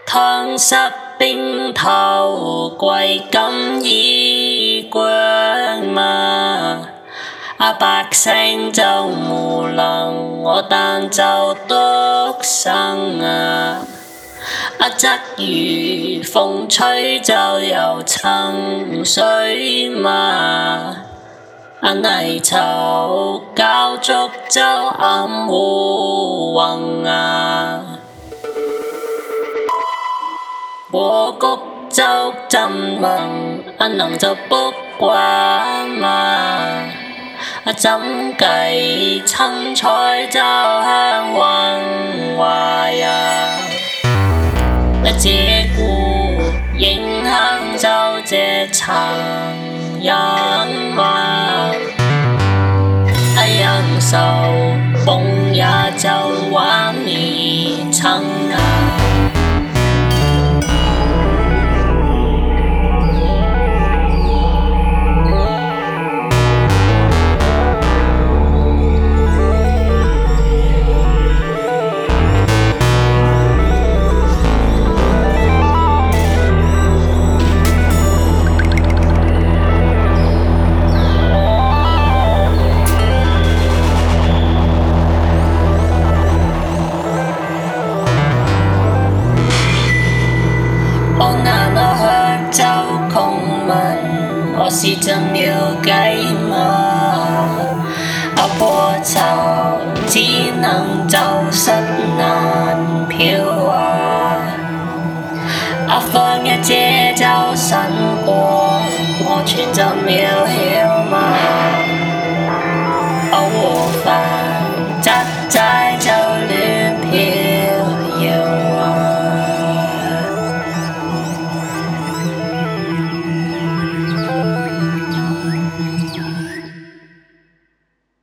唐室冰頭貴金衣冠嘛，百姓就無能，我但就獨生則如風吹就有層水嘛，泥鰍交足就暗烏雲我谷就怎能就卜卦嘛，怎計青菜就向雲華這股影響就這層人嘛，陽壽崩也就萬里長我是怎了解嗎？波潮只能走失難漂放一這就神過，我全怎了